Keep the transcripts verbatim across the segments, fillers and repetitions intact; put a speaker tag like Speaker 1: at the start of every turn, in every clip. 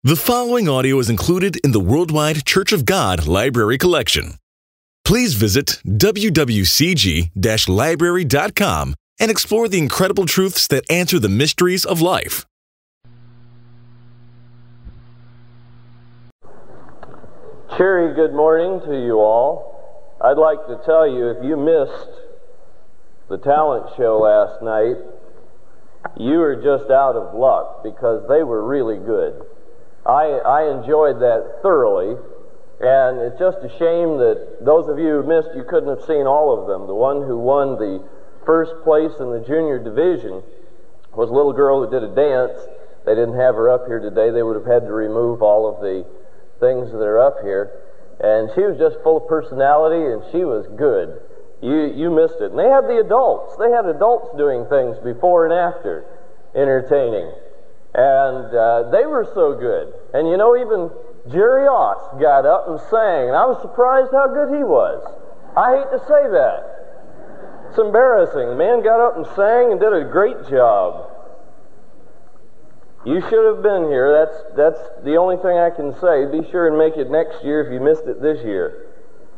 Speaker 1: The following audio is included in the Worldwide Church of God Library Collection. Please visit w w c g dash library dot com and explore the incredible truths that answer the mysteries of life.
Speaker 2: Cheery good morning to you all. I'd like to tell you, if you missed the talent show last night, you were just out of luck because they were really good. I, I enjoyed that thoroughly, and it's just a shame that those of you who missed, you couldn't have seen all of them. The one who won the first place in the junior division was a little girl who did a dance. They didn't have her up here today. They would have had to remove all of the things that are up here. And she was just full of personality, and she was good. You, you missed it. And they had the adults. They had adults doing things before and after, entertaining. And uh, they were so good. And you know, even Jerry Oss got up and sang, and I was surprised how good he was. I hate to say that. It's embarrassing. The man got up and sang and did a great job. You should have been here. That's, that's the only thing I can say. Be sure and make it next year if you missed it this year.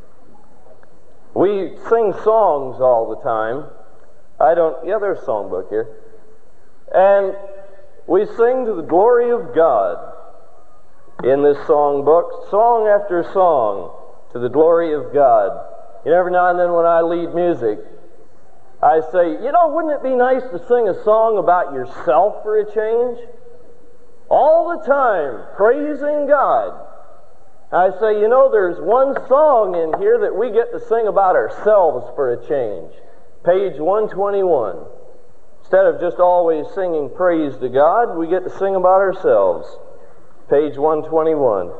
Speaker 2: We sing songs all the time. I don't, yeah, there's a songbook here. And we sing to the glory of God in this songbook, song after song, to the glory of God. You know, every now and then when I lead music, I say, you know, wouldn't it be nice to sing a song about yourself for a change? All the time, praising God. I say, you know, there's one song in here that we get to sing about ourselves for a change. Page one twenty-one. Instead of just always singing praise to God, we get to sing about ourselves. Page one twenty-one.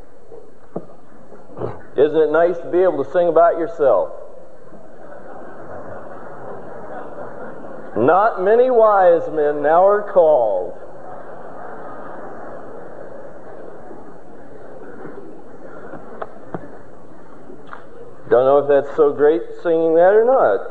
Speaker 2: Isn't it nice to be able to sing about yourself? Not many wise men now are called. Don't know if that's so great singing that or not.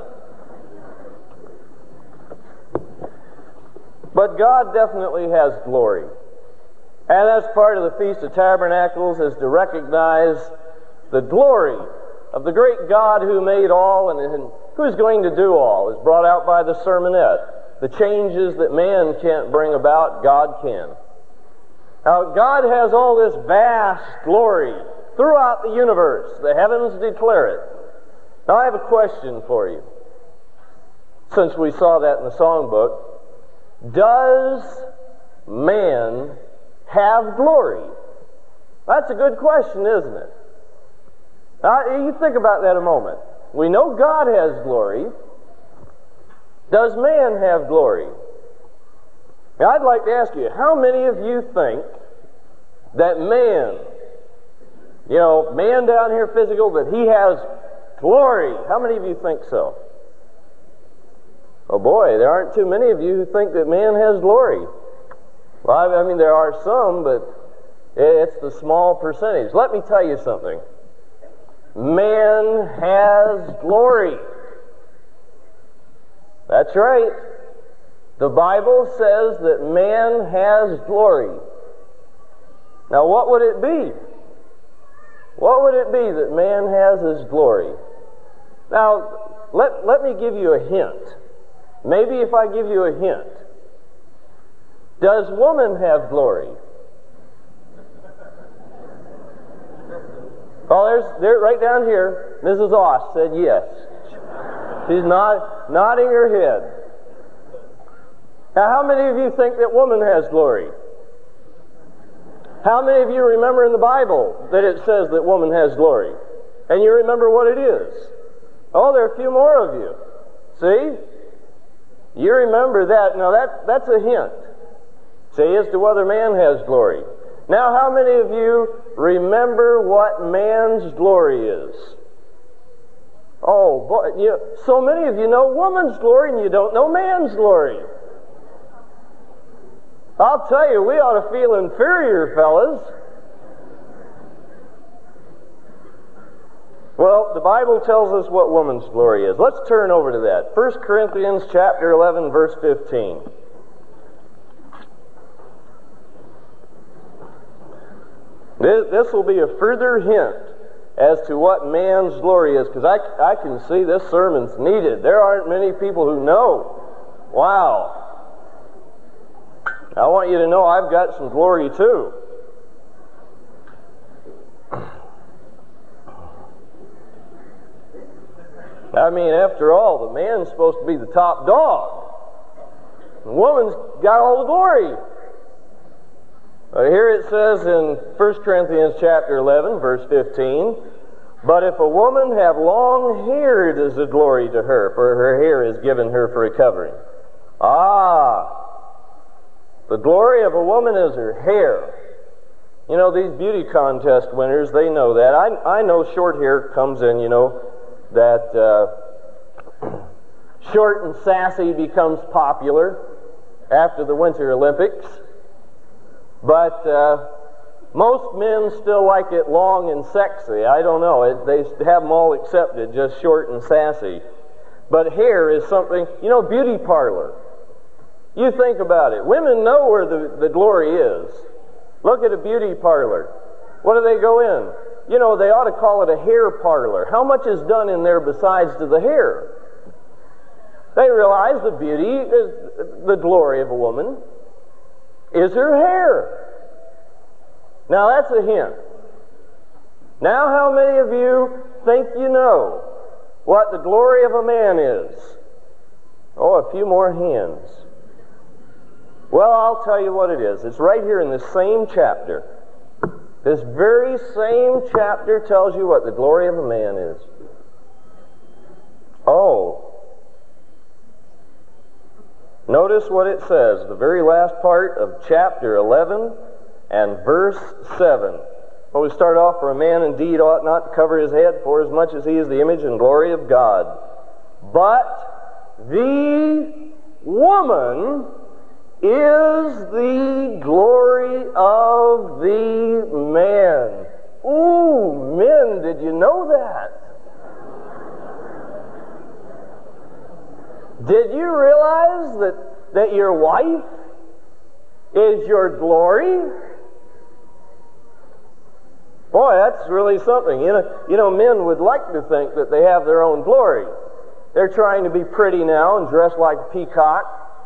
Speaker 2: But God definitely has glory. And that's part of the Feast of Tabernacles, is to recognize the glory of the great God who made all and, and who's going to do all, is brought out by the sermonette. The changes that man can't bring about, God can. Now, God has all this vast glory throughout the universe. The heavens declare it. Now, I have a question for you. Since we saw that in the songbook, does man have glory? That's a good question, isn't it? Now, you think about that a moment. We know God has glory. Does man have glory? Now, I'd like to ask you, how many of you think that man, you know, man down here physical, that he has glory? How many of you think so? Oh boy, there aren't too many of you who think that man has glory. Well, I mean, there are some, but it's the small percentage. Let me tell you something. Man has glory. That's right. The Bible says that man has glory. Now, what would it be? What would it be that man has his glory? Now, let, let me give you a hint. Maybe if I give you a hint. Does woman have glory? Oh, there's there right down here. Missus Oss said yes. She's nod, nodding her head. Now, how many of you think that woman has glory? How many of you remember in the Bible that it says that woman has glory? And you remember what it is? Oh, there are a few more of you. See? You remember that. Now, that, that's a hint, see, as to whether man has glory. Now, how many of you remember what man's glory is? Oh, boy, you, so many of you know woman's glory and you don't know man's glory. I'll tell you, we ought to feel inferior, fellas. Well, the Bible tells us what woman's glory is. Let's turn over to that. First Corinthians chapter eleven, verse fifteen. This, this will be a further hint as to what man's glory is, because I, I can see this sermon's needed. There aren't many people who know. Wow. I want you to know I've got some glory too. I mean, after all, the man's supposed to be the top dog. The woman's got all the glory. Uh, here it says in First Corinthians chapter eleven, verse fifteen, "But if a woman have long hair, it is a glory to her, for her hair is given her for a covering." Ah! The glory of a woman is her hair. You know, these beauty contest winners, they know that. I, I know short hair comes in, you know, that uh, short and sassy becomes popular after the Winter Olympics. But uh, most men still like it long and sexy. I don't know. It, they have them all accepted, just short and sassy. But hair is something, you know, beauty parlor. You think about it. Women know where the, the glory is. Look at a beauty parlor. What do they go in? You know, they ought to call it a hair parlor. How much is done in there besides to the hair? They realize the beauty, is, the glory of a woman is her hair. Now that's a hint. Now how many of you think you know what the glory of a man is? Oh, a few more hands. Well, I'll tell you what it is. It's right here in this same chapter. This very same chapter tells you what the glory of a man is. Oh. Notice what it says, the very last part of chapter eleven and verse seven. Well, we start off, "For a man indeed ought not to cover his head, for as much as he is the image and glory of God. But the woman is the glory of the man." Ooh, men, did you know that? Did you realize that, that your wife is your glory? Boy, that's really something. You know, you know, men would like to think that they have their own glory. They're trying to be pretty now and dress like a peacock,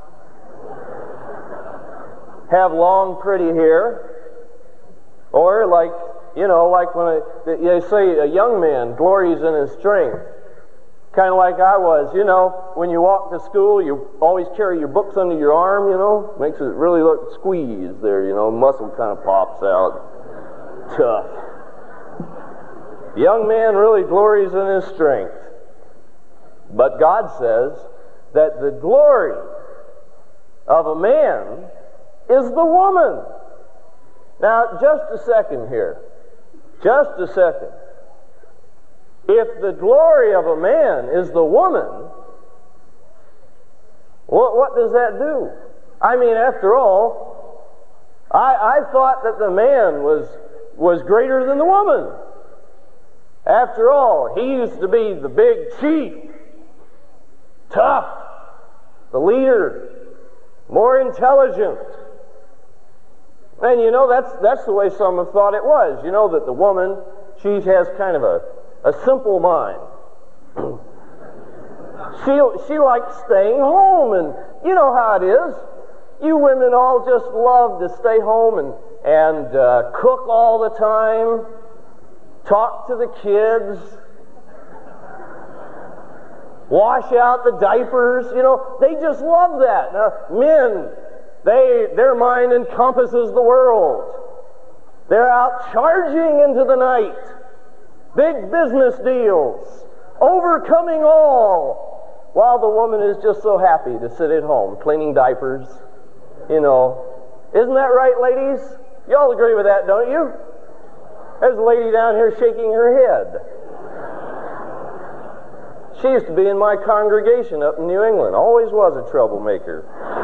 Speaker 2: have long, pretty hair, or like, you know, like when I, they say a young man glories in his strength. Kind of like I was, you know, when you walk to school, you always carry your books under your arm, you know, makes it really look squeezed there, you know, muscle kind of pops out. Tough. Young man really glories in his strength. But God says that the glory of a man is the woman. Now, just a second here. Just a second. If the glory of a man is the woman, what, what does that do? I mean, after all, I, I thought that the man was, was greater than the woman. After all, he used to be the big chief, tough, the leader, more intelligent. And you know, that's, that's the way some have thought it was. You know, that the woman, she has kind of a A simple mind. she, she likes staying home, and you know how it is. You women all just love to stay home and, and uh, cook all the time, talk to the kids, wash out the diapers. You know, they just love that. Now, men, they, their mind encompasses the world. They're out charging into the night. Big business deals, overcoming all, while the woman is just so happy to sit at home cleaning diapers. You know, isn't that right, ladies? You all agree with that, don't you? There's a lady down here shaking her head. She used to be in my congregation up in New England. Always was a troublemaker.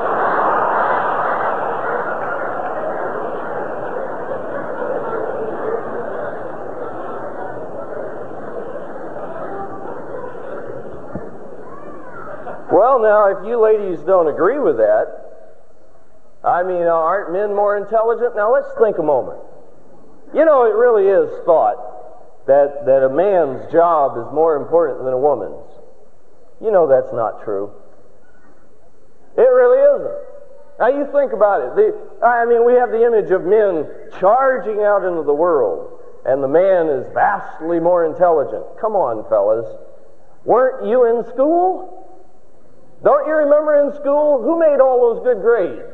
Speaker 2: Well, now, if you ladies don't agree with that, I mean, aren't men more intelligent? Now, let's think a moment. You know, it really is thought that, that a man's job is more important than a woman's. You know that's not true. It really isn't. Now you think about it. The, I mean, we have the image of men charging out into the world, and the man is vastly more intelligent. Come on, fellas. Weren't you in school? Don't you remember in school? Who made all those good grades?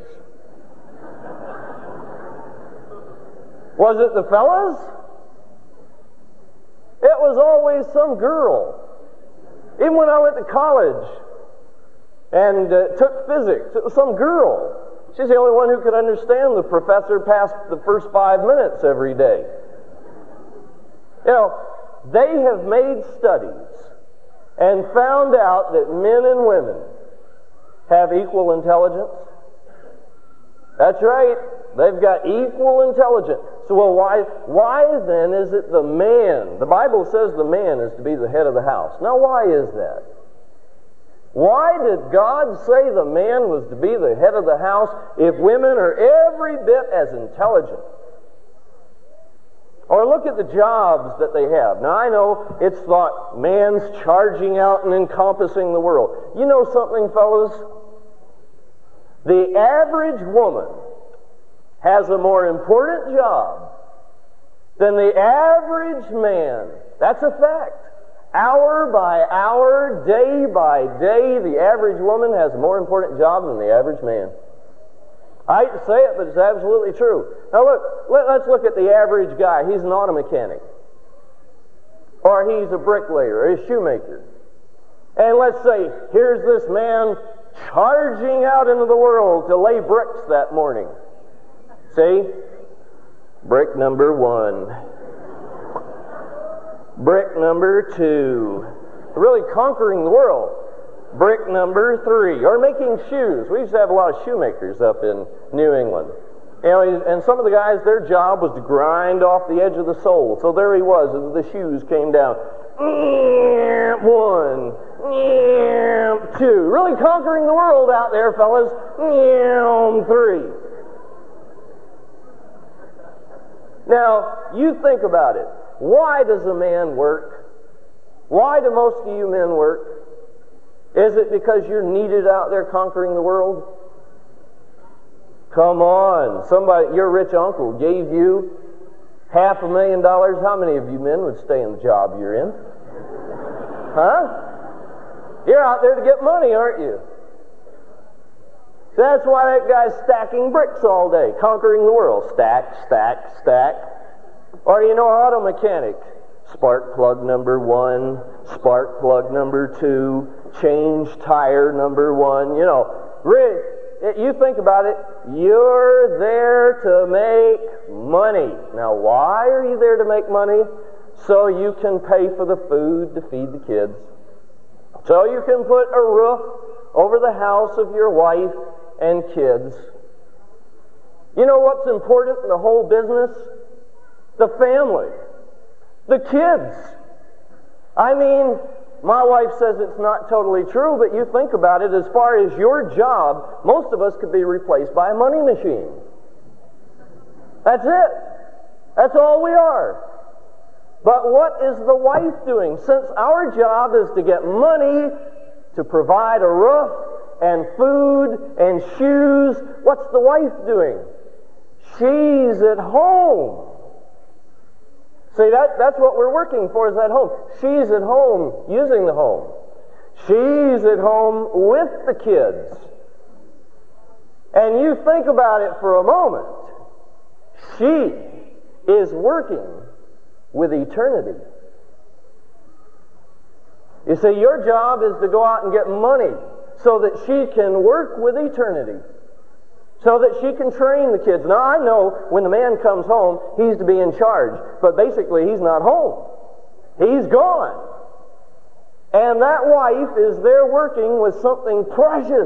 Speaker 2: Was it the fellas? It was always some girl. Even when I went to college and uh, took physics, it was some girl. She's the only one who could understand the professor past the first five minutes every day. You know, they have made studies and found out that men and women have equal intelligence. That's right. They've got equal intelligence. So, well, why, why then is it the man? The Bible says the man is to be the head of the house. Now, why is that? Why did God say the man was to be the head of the house if women are every bit as intelligent? Or look at the jobs that they have. Now, I know it's thought man's charging out and encompassing the world. You know something, fellas? The average woman has a more important job than the average man. That's a fact. Hour by hour, day by day, the average woman has a more important job than the average man. I hate to say it, but it's absolutely true. Now look, let, let's look at the average guy. He's an auto mechanic. Or he's a bricklayer, or a shoemaker. And let's say, here's this man charging out into the world to lay bricks that morning. See? Brick number one. Brick number two. Really conquering the world. Brick number three. Or making shoes. We used to have a lot of shoemakers up in New England. You know, and some of the guys, their job was to grind off the edge of the sole. So there he was as the shoes came down. One. Two. Really conquering the world out there, fellas. Three. Now, you think about it. Why does a man work? Why do most of you men work? Is it because you're needed out there conquering the world? Come on. Somebody, your rich uncle gave you half a million dollars. How many of you men would stay in the job you're in? Huh? You're out there to get money, aren't you? So that's why that guy's stacking bricks all day, conquering the world. Stack, stack, stack. Or, you know, auto mechanic. Spark plug number one, spark plug number two, change tire number one. You know, Rick, you think about it, you're there to make money. Now, why are you there to make money? So you can pay for the food to feed the kids. So you can put a roof over the house of your wife and kids. You know what's important in the whole business? The family. The kids. I mean, my wife says it's not totally true, but you think about it, as far as your job, most of us could be replaced by a money machine. That's it. That's all we are. But what is the wife doing? Since our job is to get money to provide a roof and food and shoes, what's the wife doing? She's at home. See, that, that's what we're working for, is at home. She's at home using the home. She's at home with the kids. And you think about it for a moment. She is working with eternity. You see, your job is to go out and get money so that she can work with eternity, so that she can train the kids. Now, I know when the man comes home, he's to be in charge, but basically he's not home. He's gone. And that wife is there working with something precious.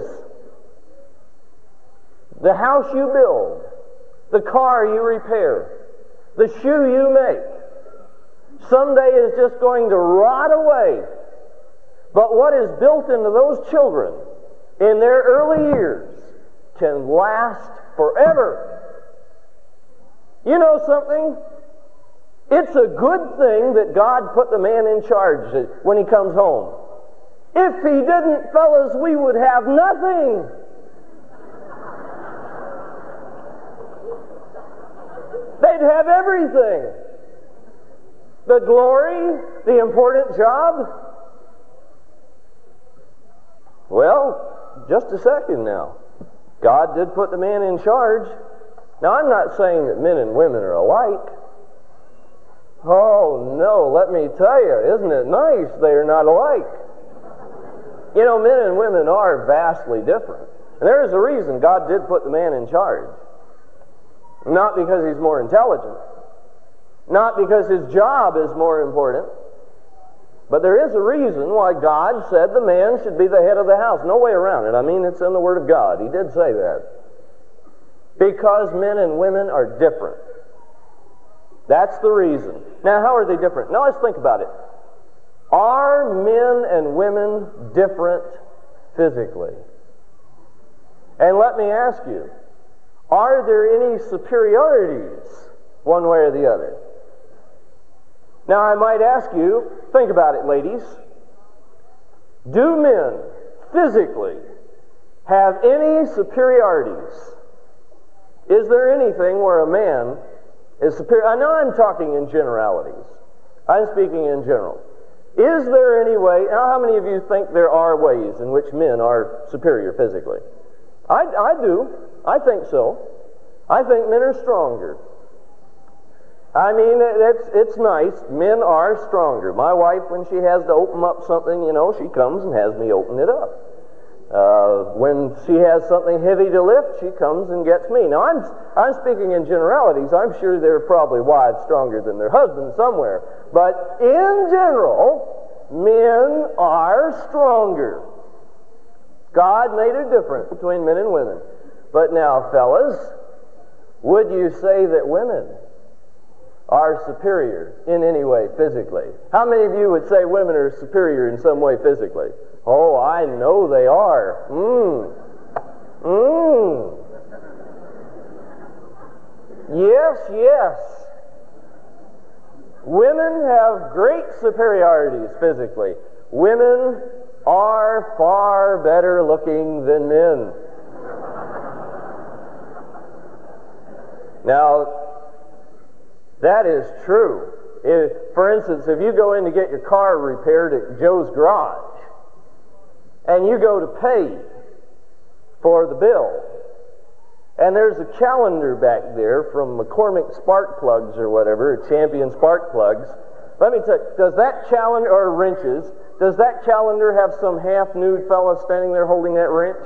Speaker 2: The house you build, the car you repair, the shoe you make, someday is just going to rot away. But what is built into those children in their early years can last forever. You know something? It's a good thing that God put the man in charge when he comes home. If he didn't, fellas, we would have nothing. They'd have everything. The glory, the important job. Well, just a second now. God did put the man in charge. Now, I'm not saying that men and women are alike. Oh, no, let me tell you, isn't it nice they are not alike? You know, men and women are vastly different. And there is a reason God did put the man in charge. Not because he's more intelligent. Not because his job is more important. But there is a reason why God said the man should be the head of the house. No way around it. I mean, it's in the Word of God. He did say that. Because men and women are different. That's the reason. Now, how are they different? Now, let's think about it. Are men and women different physically? And let me ask you, are there any superiorities one way or the other? Now, I might ask you, think about it, ladies. Do men physically have any superiorities? Is there anything where a man is superior? I know I'm talking in generalities. I'm speaking in general. Is there any way, now how many of you think there are ways in which men are superior physically? I, I do. I think so. I think men are stronger. I mean, it's, it's nice. Men are stronger. My wife, when she has to open up something, you know, she comes and has me open it up. Uh, when she has something heavy to lift, she comes and gets me. Now, I'm, I'm speaking in generalities. I'm sure there are probably wives stronger than their husbands somewhere. But in general, men are stronger. God made a difference between men and women. But now, fellas, would you say that women are superior in any way physically? How many of you would say women are superior in some way physically? Oh, I know they are. Mmm. Mmm. Yes, yes. Women have great superiorities physically. Women are far better looking than men. Now, that is true. If, for instance, if you go in to get your car repaired at Joe's Garage, and you go to pay for the bill, and there's a calendar back there from McCormick Spark Plugs or whatever, Champion Spark Plugs. Let me tell you, does that calendar, or wrenches, does that calendar have some half-nude fella standing there holding that wrench?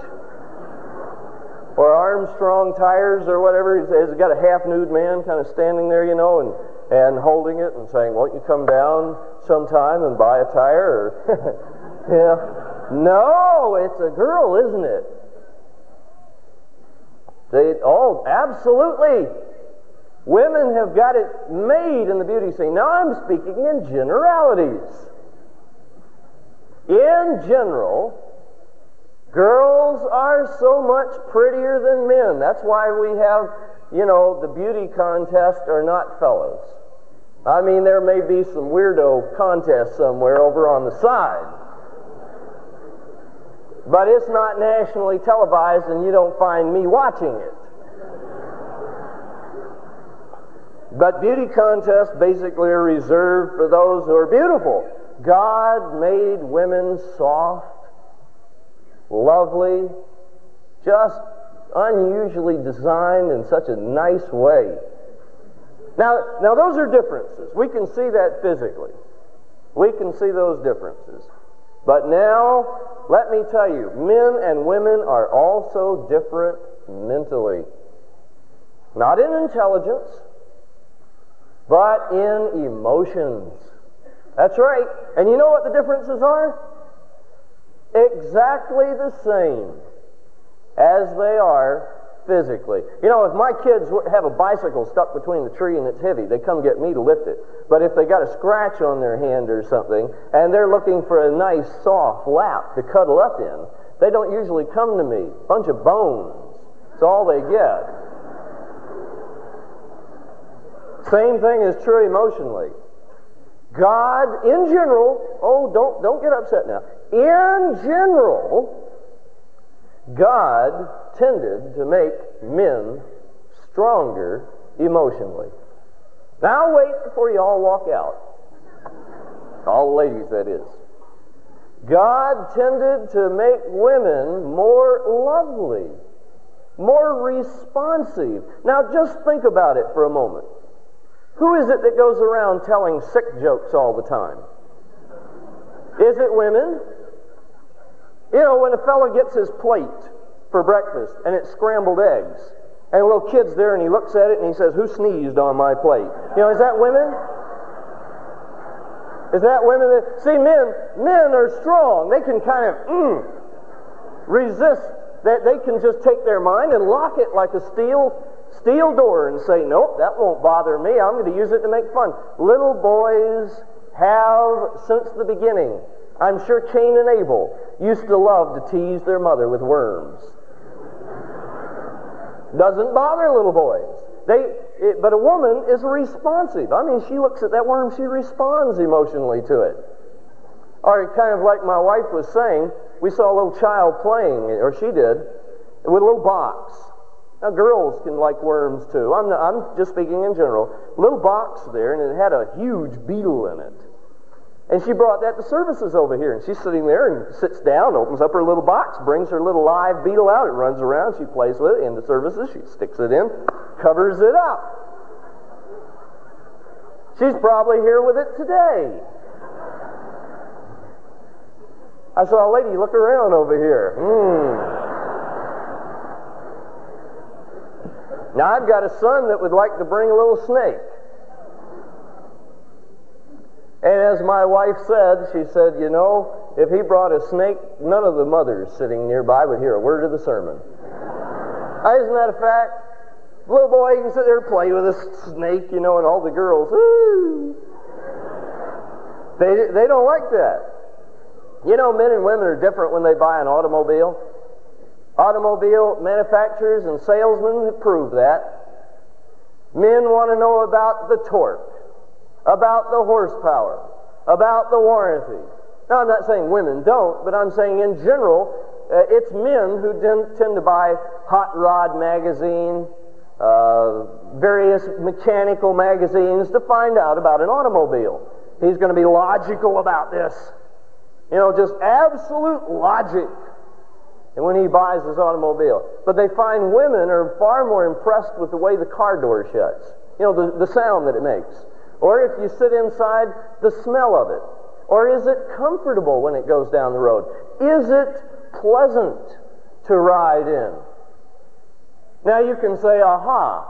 Speaker 2: Or Armstrong Tires or whatever, has got a half-nude man kind of standing there, you know, and, and holding it and saying, won't you come down sometime and buy a tire? Or, yeah. No, it's a girl, isn't it? They, oh, absolutely. Women have got it made in the beauty scene. Now I'm speaking in generalities. In general, girls are so much prettier than men. That's why we have, you know, the beauty contests are not fellas. I mean, there may be some weirdo contest somewhere over on the side. But it's not nationally televised, and you don't find me watching it. But beauty contests basically are reserved for those who are beautiful. God made women soft, lovely, just unusually designed in such a nice way. Now, now those are differences. We can see that physically. We can see those differences. But now, let me tell you, men and women are also different mentally. Not in intelligence, but in emotions. That's right. And you know what the differences are? Exactly the same as they are physically. You know, if my kids have a bicycle stuck between the tree and it's heavy, they come get me to lift it. But if they got a scratch on their hand or something, and they're looking for a nice soft lap to cuddle up in, they don't usually come to me. A bunch of bones. It's all they get. Same thing is true emotionally. God, in general, oh, don't, don't get upset now. In general, God tended to make men stronger emotionally. Now wait before you all walk out. All the ladies, that is. God tended to make women more lovely, more responsive. Now just think about it for a moment. Who is it that goes around telling sick jokes all the time? Is it women? You know, when a fellow gets his plate for breakfast and it's scrambled eggs, and a little kid's there and he looks at it and he says, "Who sneezed on my plate?" You know, is that women? Is that women? That, see, men, men are strong. They can kind of mm, resist. That they can just take their mind and lock it like a steel steel door and say, "Nope, that won't bother me. I'm going to use it to make fun." Little boys have, since the beginning, I'm sure Cain and Abel used to love to tease their mother with worms. Doesn't bother little boys. They, it, but a woman is responsive. I mean, she looks at that worm, she responds emotionally to it. Or kind of like my wife was saying, we saw a little child playing, or she did, with a little box. Now, girls can like worms too. I'm, not, I'm just speaking in general. A little box there, and it had a huge beetle in it. And she brought that to services over here, and she's sitting there and sits down, opens up her little box, brings her little live beetle out, it runs around, she plays with it in the services, she sticks it in, covers it up. She's probably here with it today. I saw a lady look around over here. Hmm. Now, I've got a son that would like to bring a little snake. And as my wife said, she said, you know, if he brought a snake, none of the mothers sitting nearby would hear a word of the sermon. Isn't that a fact? Little boy, you can sit there and play with a snake, you know, and all the girls, ooh. They, they don't like that. You know, men and women are different when they buy an automobile. Automobile manufacturers and salesmen have proved that. Men want to know about the torque, about the horsepower, about the warranty. Now, I'm not saying women don't, but I'm saying in general, uh, it's men who tend, tend to buy Hot Rod magazine, uh, various mechanical magazines to find out about an automobile. He's going to be logical about this. You know, just absolute logic. And when he buys his automobile. But they find women are far more impressed with the way the car door shuts. You know, the, the sound that it makes. Or if you sit inside, the smell of it. Or is it comfortable when it goes down the road? Is it pleasant to ride in? Now you can say, aha,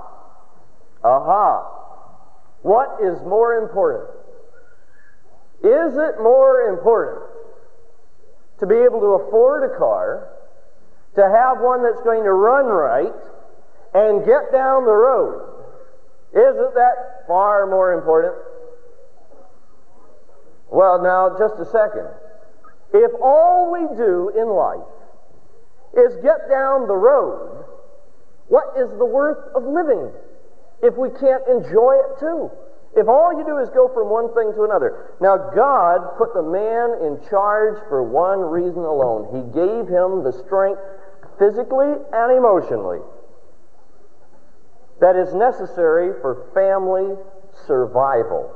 Speaker 2: aha. What is more important? Is it more important to be able to afford a car, to have one that's going to run right, and get down the road? Isn't that far more important? Well, now, just a second. If all we do in life is get down the road, what is the worth of living if we can't enjoy it too? If all you do is go from one thing to another. Now, God put the man in charge for one reason alone. He gave him the strength physically and emotionally that is necessary for family survival.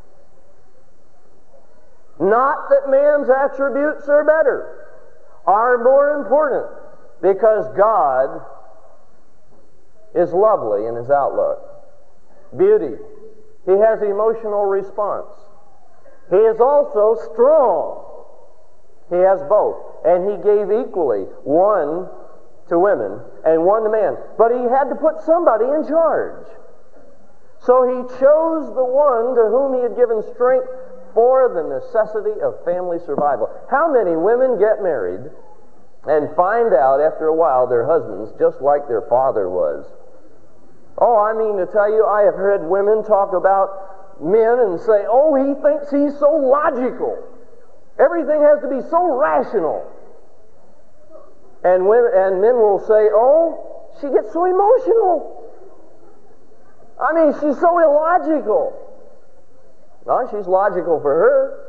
Speaker 2: Not that man's attributes are better, are more important, because God is lovely in his outlook. Beauty. He has emotional response. He is also strong. He has both. And he gave equally, one to women and one to man. But he had to put somebody in charge. So he chose the one to whom he had given strength for the necessity of family survival. How many women get married and find out after a while their husband's just like their father was? Oh, I mean to tell you, I have heard women talk about men and say, oh, he thinks he's so logical. Everything has to be so rational. And women, and men will say, oh, she gets so emotional. I mean, she's so illogical. Well, she's logical for her.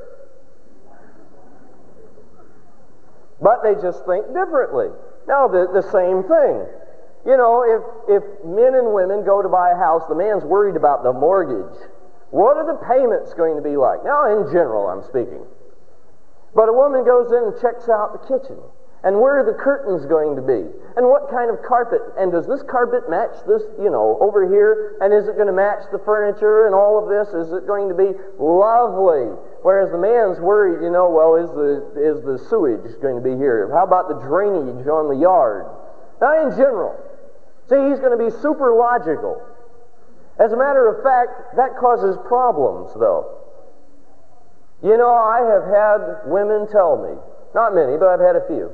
Speaker 2: But they just think differently. Now, the, the same thing. You know, if, if men and women go to buy a house, the man's worried about the mortgage. What are the payments going to be like? Now, in general, I'm speaking. But a woman goes in and checks out the kitchen. And where are the curtains going to be? And what kind of carpet? And does this carpet match this, you know, over here? And is it going to match the furniture and all of this? Is it going to be lovely? Whereas the man's worried, you know, well, is the, is the sewage going to be here? How about the drainage on the yard? Now, in general, see, he's going to be super logical. As a matter of fact, that causes problems, though. You know, I have had women tell me, not many, but I've had a few,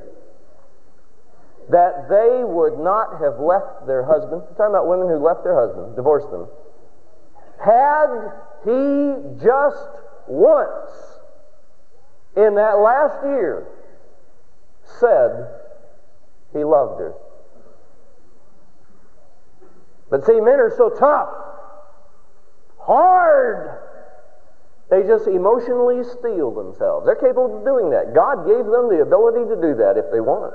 Speaker 2: that they would not have left their husband, I'm talking about women who left their husband, divorced them, had he just once in that last year said he loved her. But see, men are so tough, hard, they just emotionally steel themselves. They're capable of doing that. God gave them the ability to do that if they want.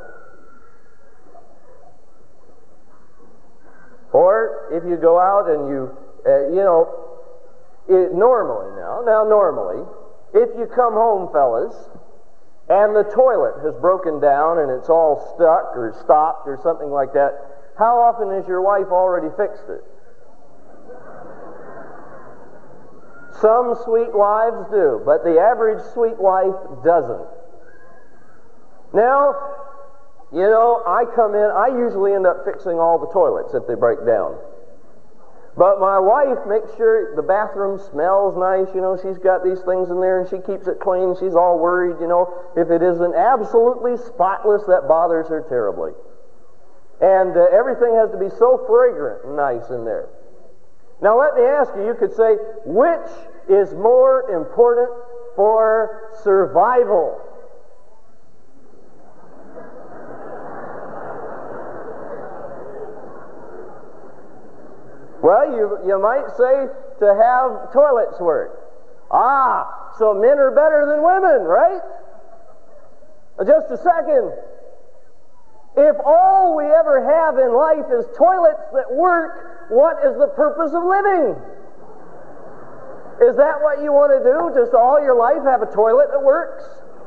Speaker 2: Or if you go out and you, uh, you know, it, normally now, now normally, if you come home, fellas, and the toilet has broken down and it's all stuck or stopped or something like that, how often has your wife already fixed it? Some sweet wives do, but the average sweet wife doesn't. Now, you know, I come in, I usually end up fixing all the toilets if they break down. But my wife makes sure the bathroom smells nice, you know, she's got these things in there and she keeps it clean, she's all worried, you know, if it isn't absolutely spotless, that bothers her terribly. And uh, everything has to be so fragrant and nice in there. Now let me ask you, you could say, which is more important for survival? Well, you, you might say to have toilets work. Ah, so men are better than women, right? Just a second. If all we ever have in life is toilets that work, what is the purpose of living? Is that what you want to do? Just all your life have a toilet that works?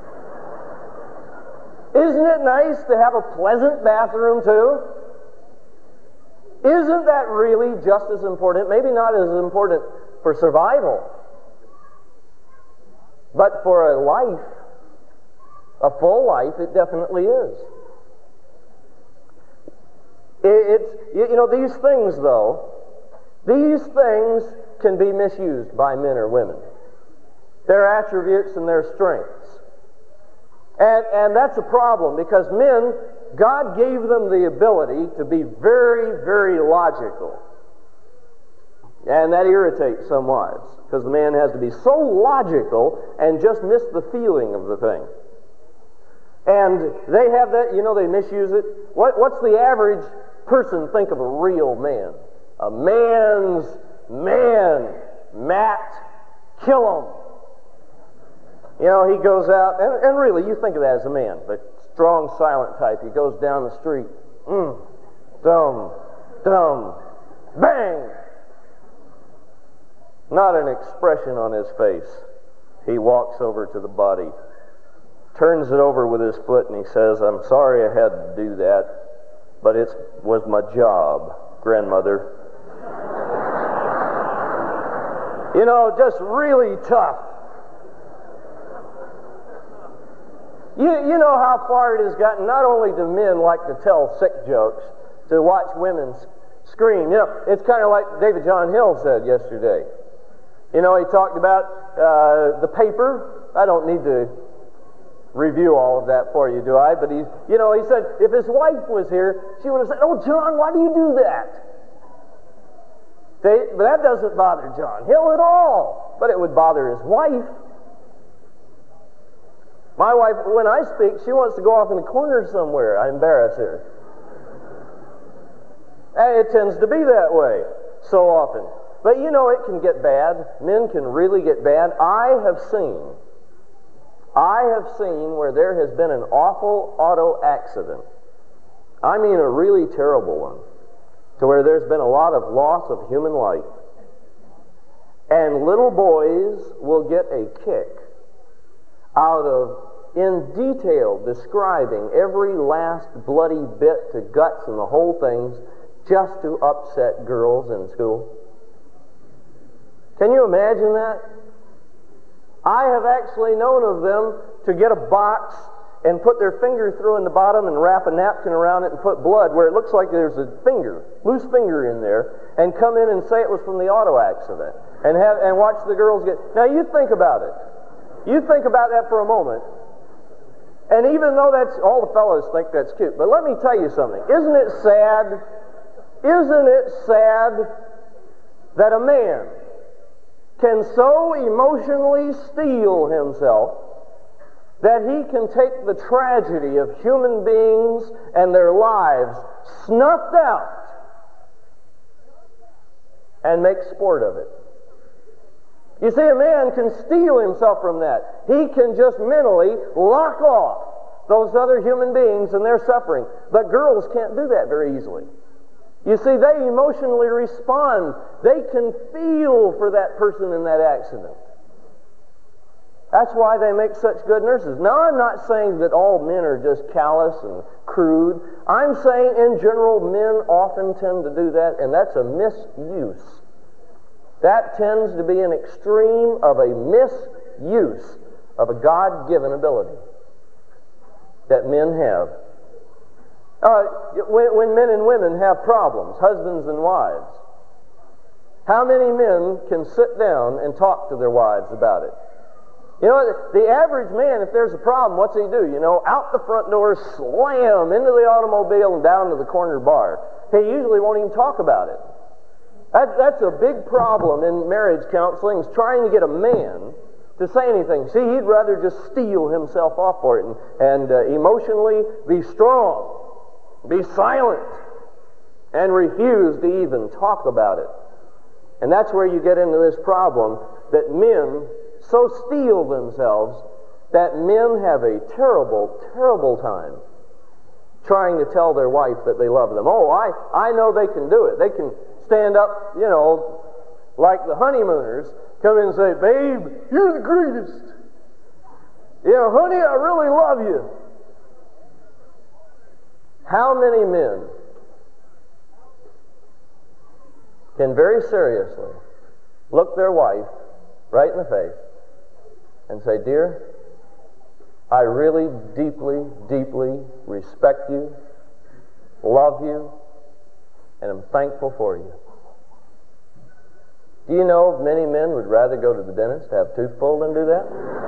Speaker 2: Isn't it nice to have a pleasant bathroom too? Isn't that really just as important? Maybe not as important for survival, but for a life, a full life, it definitely is. It's, you know, these things, though, these things can be misused by men or women. Their attributes and their strengths. And, and that's a problem, because men, God gave them the ability to be very, very logical. And that irritates some wives, because the man has to be so logical and just miss the feeling of the thing. And they have that, you know, they misuse it. What, what's the average person think of a real man? A man's man. Matt Killam. You know, he goes out, and, and really, you think of that as a man, the strong, silent type. He goes down the street. Mm, dum, dum, bang! Not an expression on his face. He walks over to the body, turns it over with his foot, and he says, "I'm sorry I had to do that, but it was my job, grandmother." You know, just really tough. You, you know how far it has gotten. Not only do men like to tell sick jokes, to watch women scream. You know, it's kind of like David John Hill said yesterday. You know, he talked about uh, the paper. I don't need to review all of that for you, do I? But he, you know, he said if his wife was here, she would have said, "Oh, John, why do you do that?" They, but that doesn't bother John Hill at all. But it would bother his wife. My wife, when I speak, she wants to go off in the corner somewhere. I embarrass her. And it tends to be that way so often. But you know it can get bad. Men can really get bad. I have seen, I have seen where there has been an awful auto accident. I mean a really terrible one, to where there's been a lot of loss of human life. And little boys will get a kick out of, in detail, describing every last bloody bit to guts and the whole things just to upset girls in school. Can you imagine that? I have actually known of them to get a box and put their finger through in the bottom and wrap a napkin around it and put blood where it looks like there's a finger, loose finger in there, and come in and say it was from the auto accident. And have and watch the girls get... Now you think about it. You think about that for a moment. And even though that's... all the fellows think that's cute. But let me tell you something. Isn't it sad? Isn't it sad that a man can so emotionally steel himself that he can take the tragedy of human beings and their lives snuffed out and make sport of it? You see, a man can steel himself from that. He can just mentally lock off those other human beings and their suffering. But girls can't do that very easily. You see, they emotionally respond. They can feel for that person in that accident. That's why they make such good nurses. Now, I'm not saying that all men are just callous and crude. I'm saying, in general, men often tend to do that, and that's a misuse. That tends to be an extreme of a misuse of a God-given ability that men have. Uh, when, when men and women have problems, husbands and wives, how many men can sit down and talk to their wives about it? You know, the average man, if there's a problem, what's he do? You know, out the front door, slam into the automobile and down to the corner bar. He usually won't even talk about it. That, that's a big problem in marriage counseling, is trying to get a man to say anything. See, he'd rather just steel himself off for it and, and uh, emotionally be strong, be silent, and refuse to even talk about it. And that's where you get into this problem that men so steel themselves that men have a terrible, terrible time trying to tell their wife that they love them. Oh, I, I know they can do it. They can stand up, you know, like the honeymooners, come in and say, babe, you're the greatest. Yeah, honey, I really love you. How many men can very seriously look their wife right in the face and say, dear, I really deeply, deeply respect you, love you, and am thankful for you. Do you know many men would rather go to the dentist to have a tooth pulled than do that?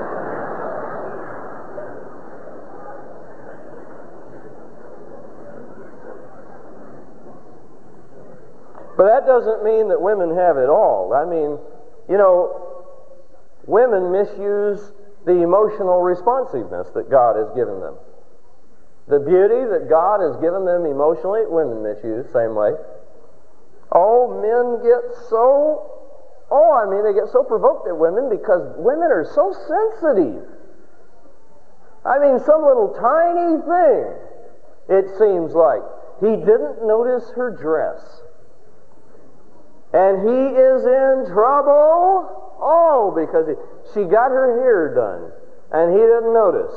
Speaker 2: But that doesn't mean that women have it all. I mean, you know, women misuse the emotional responsiveness that God has given them. The beauty that God has given them emotionally, women misuse same way. Oh, men get so, oh, I mean, they get so provoked at women because women are so sensitive. I mean, some little tiny thing, it seems like. He didn't notice her dress. And he is in trouble. Oh, because he, she got her hair done, and he didn't notice.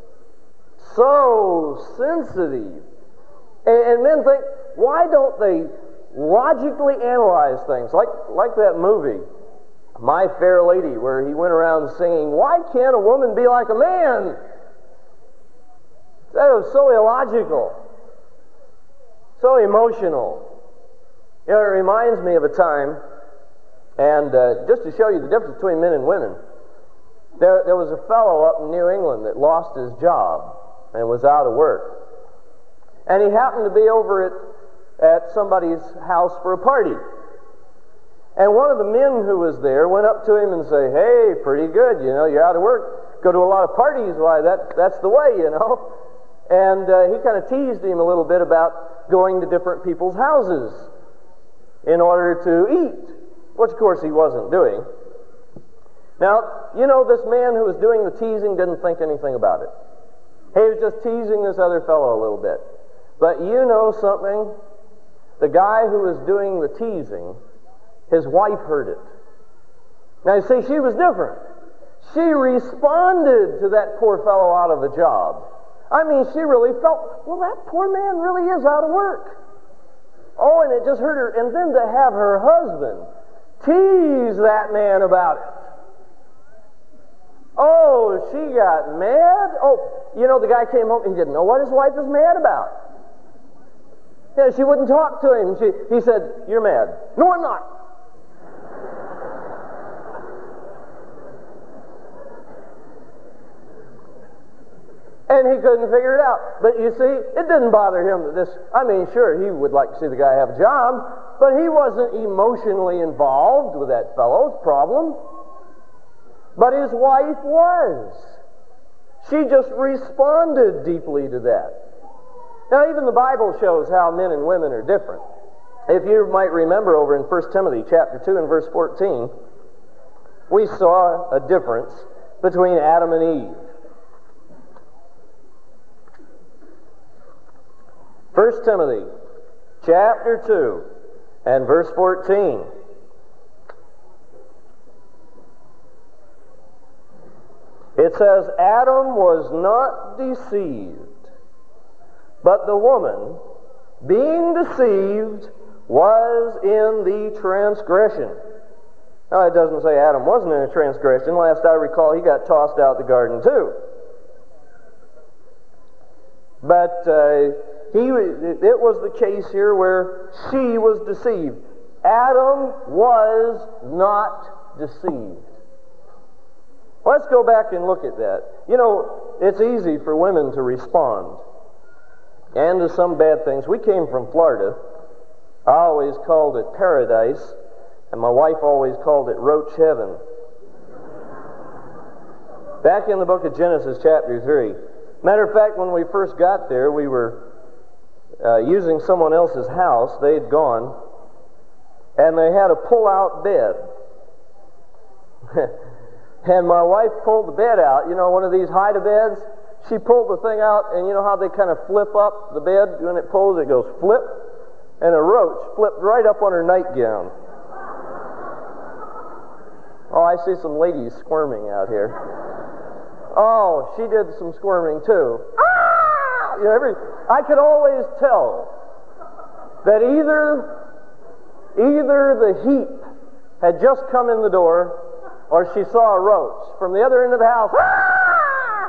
Speaker 2: So sensitive. And, and men think, why don't they logically analyze things? Like, like that movie, My Fair Lady, where he went around singing, why can't a woman be like a man? That was so illogical, so emotional. You know, it reminds me of a time, and uh, just to show you the difference between men and women, there, there was a fellow up in New England that lost his job and was out of work. And he happened to be over at, at somebody's house for a party. And one of the men who was there went up to him and said, hey, pretty good, you know, you're out of work. Go to a lot of parties, why, that, that's the way, you know. And uh, he kind of teased him a little bit about going to different people's houses in order to eat. which of course he wasn't doing. Now, you know, this man who was doing the teasing didn't think anything about it. He was just teasing this other fellow a little bit. But you know something? The guy who was doing the teasing, his wife heard it. Now, you see, she was different. She responded to that poor fellow out of a job. I mean, she really felt, well, that poor man really is out of work. Oh, and it just hurt her. And then to have her husband tease that man about it. Oh, she got mad. Oh, you know, the guy came home, he didn't know what his wife was mad about. You know, she wouldn't talk to him. She, he said, "You're mad." "No, I'm not." And he couldn't figure it out. But you see, it didn't bother him that this, I mean, sure, he would like to see the guy have a job, but he wasn't emotionally involved with that fellow's problem. But his wife was. She just responded deeply to that. Now, even the Bible shows how men and women are different. If you might remember over in First Timothy chapter two and verse fourteen, we saw a difference between Adam and Eve. First Timothy chapter two and verse fourteen. It says, "Adam was not deceived, but the woman, being deceived, was in the transgression." Now, it doesn't say Adam wasn't in a transgression. Last I recall, he got tossed out the garden too. But uh, he, it was the case here where she was deceived. Adam was not deceived. Let's go back and look at that. You know, it's easy for women to respond, and to some bad things. We came from Florida. I always called it paradise, and my wife always called it roach heaven. Back in the book of Genesis chapter three. Matter of fact, when we first got there, we were uh, using someone else's house. They had gone, and they had a pull-out bed. And my wife pulled the bed out, you know, one of these hide-a-beds. She pulled the thing out, and you know how they kind of flip up the bed? When it pulls, it goes flip, and a roach flipped right up on her nightgown. Oh, I see some ladies squirming out here. Oh, she did some squirming too. Ah! You know, every, I could always tell that either, either the heat had just come in the door, or she saw a roach from the other end of the house. Ah!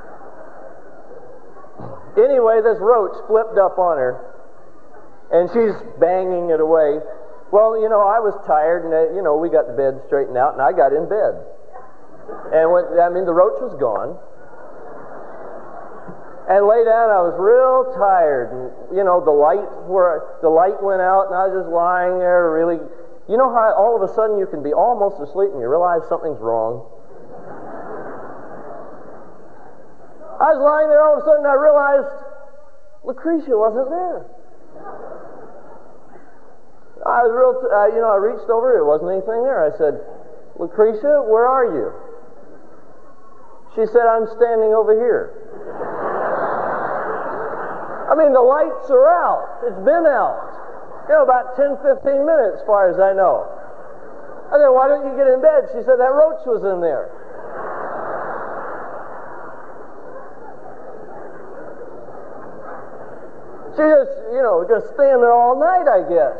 Speaker 2: Anyway, this roach flipped up on her, and she's banging it away. Well, you know, I was tired, and, uh, you know, we got the bed straightened out, and I got in bed. And when, I mean, the roach was gone. And lay down, I was real tired, and, you know, the light, were, the light went out, and I was just lying there really... You know how all of a sudden you can be almost asleep and you realize something's wrong? I was lying there, all of a sudden I realized Lucretia wasn't there. I was real, t- uh, you know, I reached over, there wasn't anything there. I said, "Lucretia, where are you?" She said, "I'm standing over here." I mean, the lights are out. It's been out. You know, about ten, fifteen minutes, as far as I know. I said, "Why don't you get in bed?" She said, "That roach was in there." She just, you know, going to stand there all night, I guess.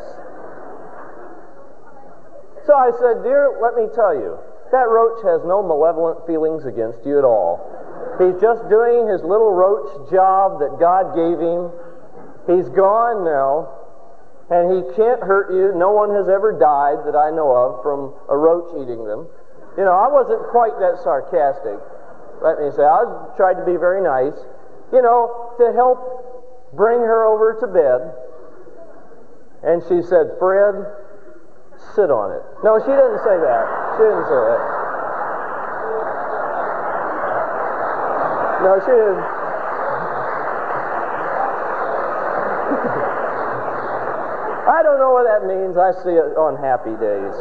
Speaker 2: So I said, "Dear, let me tell you, that roach has no malevolent feelings against you at all. He's just doing his little roach job that God gave him. He's gone now. And he can't hurt you. No one has ever died that I know of from a roach eating them." You know, I wasn't quite that sarcastic. Let me say, I was, tried to be very nice, you know, to help bring her over to bed. And she said, "Fred, sit on it." No, she didn't say that. She didn't say that. No, she didn't. I I don't know what that means. I see it on happy days.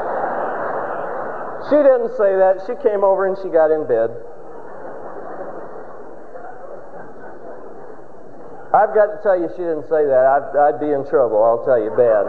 Speaker 2: She didn't say that. She came over and she got in bed. I've got to tell you, she didn't say that. I'd, I'd be in trouble, I'll tell you, bad.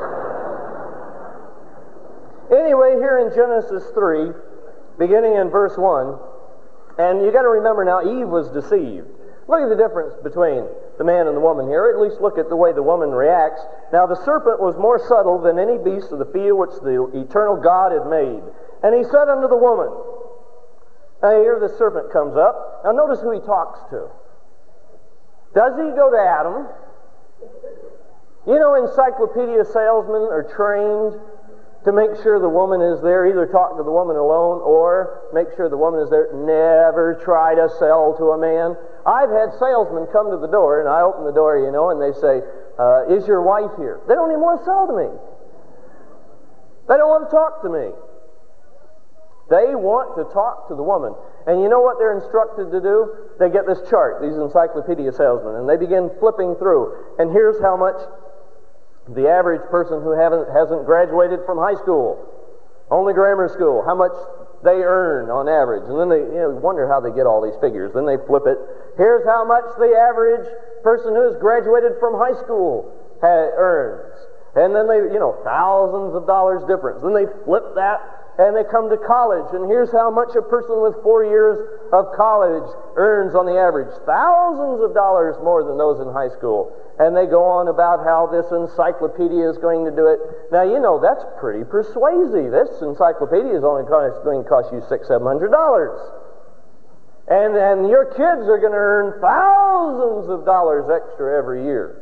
Speaker 2: Anyway, here in Genesis three, beginning in verse one, and you got to remember now, Eve was deceived. Look at the difference between the man and the woman here. At least look at the way the woman reacts. Now the serpent was more subtle than any beast of the field which the eternal God had made. And he said unto the woman, now here the serpent comes up. Now notice who he talks to. Does he go to Adam? You know, encyclopedia salesmen are trained to make sure the woman is there. Either talk to the woman alone or make sure the woman is there. Never try to sell to a man. I've had salesmen come to the door, and I open the door, you know, and they say, uh, is your wife here? They don't even want to sell to me. They don't want to talk to me. They want to talk to the woman. And you know what they're instructed to do? They get this chart, these encyclopedia salesmen, and they begin flipping through. And here's how much the average person who haven't, hasn't graduated from high school, only grammar school, how much they earn on average. And then they you know, wonder how they get all these figures. Then they flip it. Here's how much the average person who has graduated from high school ha- earns. And then they, you know, thousands of dollars difference. Then they flip that and they come to college. And here's how much a person with four years of college earns on the average. Thousands of dollars more than those in high school. And they go on about how this encyclopedia is going to do it. Now, you know, that's pretty persuasive. This encyclopedia is only cost, going to cost you six, seven hundred dollars. And, and your kids are going to earn thousands of dollars extra every year.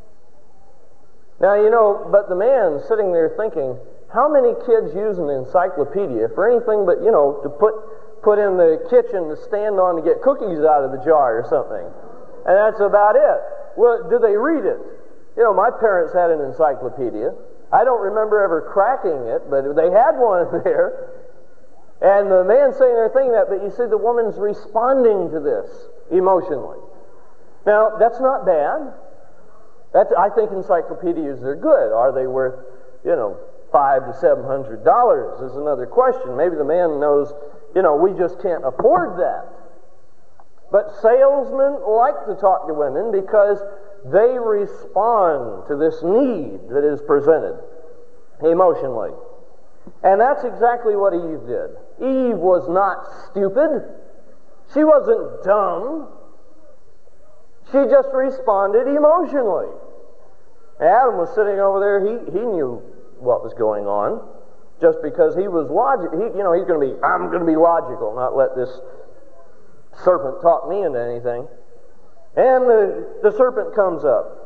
Speaker 2: Now, you know, but the man sitting there thinking, how many kids use an encyclopedia for anything but, you know, to put, put in the kitchen to stand on to get cookies out of the jar or something? And that's about it. Well, do they read it? You know, my parents had an encyclopedia. I don't remember ever cracking it, but they had one there. And the man sitting there thinking that, but you see the woman's responding to this emotionally. Now, that's not bad. That's, I think encyclopedias are good. Are they worth, you know, five to seven hundred dollars is another question. Maybe the man knows, you know, we just can't afford that. But salesmen like to talk to women because they respond to this need that is presented emotionally. And that's exactly what Eve did. Eve was not stupid. She wasn't dumb. She just responded emotionally. Adam was sitting over there. He, he knew what was going on. Just because he was logic, he, you know, he's going to be, I'm going to be logical, not let this serpent talk me into anything. And the, the serpent comes up.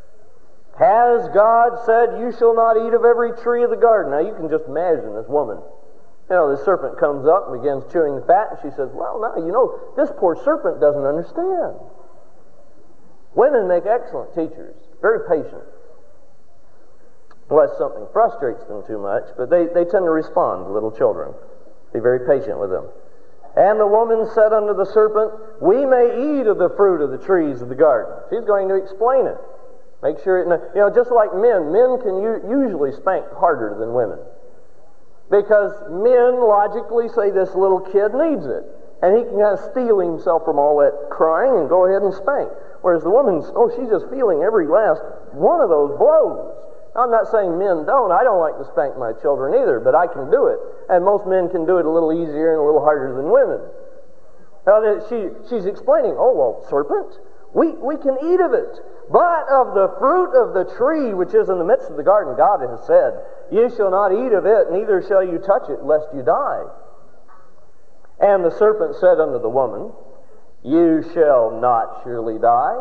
Speaker 2: Has God said, you shall not eat of every tree of the garden? Now you can just imagine this woman. You know, the serpent comes up and begins chewing the fat, and she says, well, now, you know, this poor serpent doesn't understand. Women make excellent teachers, very patient. Unless something frustrates them too much, but they, they tend to respond to little children. Be very patient with them. And the woman said unto the serpent, we may eat of the fruit of the trees of the garden. She's going to explain it. Make sure it, you know, just like men, men can u- usually spank harder than women. Because men logically say this little kid needs it. And he can kind of steel himself from all that crying and go ahead and spank. Whereas the woman's, oh, she's just feeling every last one of those blows. I'm not saying men don't. I don't like to spank my children either, but I can do it. And most men can do it a little easier and a little harder than women. Now, she, she's explaining, oh, well, serpent, we, we can eat of it. But of the fruit of the tree which is in the midst of the garden, God has said, you shall not eat of it, neither shall you touch it, lest you die. And the serpent said unto the woman, you shall not surely die.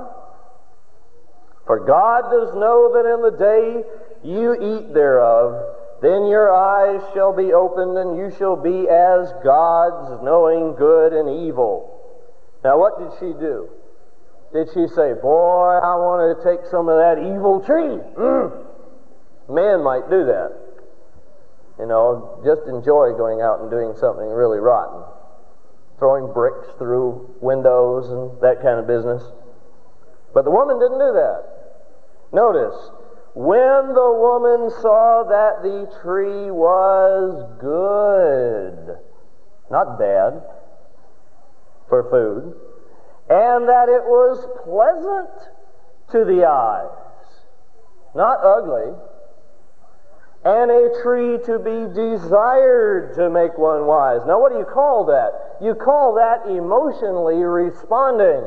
Speaker 2: For God does know that in the day you eat thereof, then your eyes shall be opened, and you shall be as gods, knowing good and evil. Now what did she do? Did she say, boy, I want to take some of that evil tree? Mm. Man might do that. You know, just enjoy going out and doing something really rotten. Throwing bricks through windows and that kind of business. But the woman didn't do that. Notice, When the woman saw that the tree was good, not bad, for food, and that it was pleasant to the eyes, not ugly, and a tree to be desired to make one wise. Now, what do you call that? You call that emotionally responding.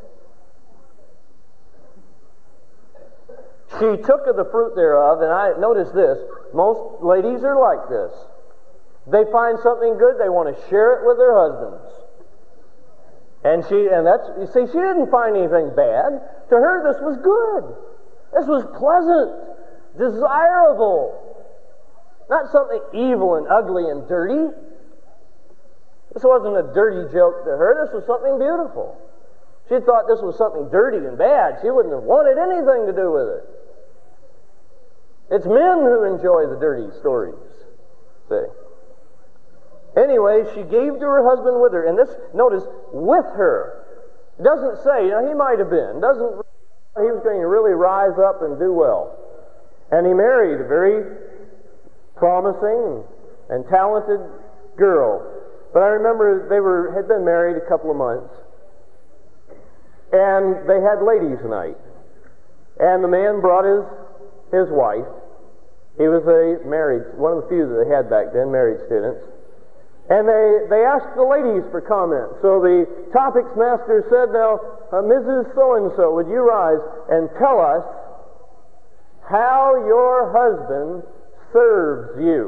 Speaker 2: She took of the fruit thereof, and I notice this, most ladies are like this. They find something good, they want to share it with their husbands. And she, and that's, you see, she didn't find anything bad. To her, this was good. This was pleasant, desirable. Not something evil and ugly and dirty. This wasn't a dirty joke to her. This was something beautiful. She thought this was something dirty and bad. She wouldn't have wanted anything to do with it. It's men who enjoy the dirty stories. See? Anyway, she gave to her husband with her. And this, notice, with her. It doesn't say, you know, he might have been. It doesn't, he was going to really rise up and do well. And he married a very promising and, and talented girl. But I remember they were had been married a couple of months. And they had ladies' night. And the man brought his, his wife. He was a married, one of the few that they had back then, married students. And they, they asked the ladies for comment. So the topics master said, now, uh, Missus So-and-so, would you rise and tell us how your husband serves you?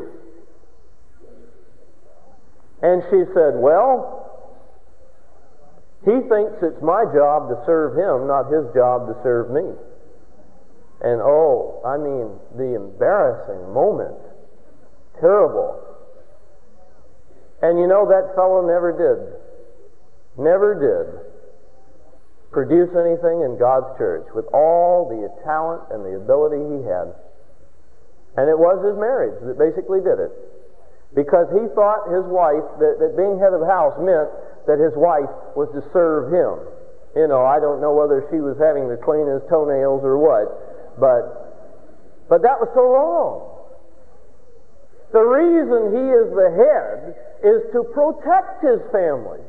Speaker 2: And she said, well, he thinks it's my job to serve him, not his job to serve me. And oh, I mean, the embarrassing moment. Terrible. And you know, that fellow never did, never did produce anything in God's church with all the talent and the ability he had. And it was his marriage that basically did it. Because he thought his wife, that, that being head of the house meant that his wife was to serve him. You know, I don't know whether she was having to clean his toenails or what, but, but that was so wrong. The reason he is the head is to protect his family,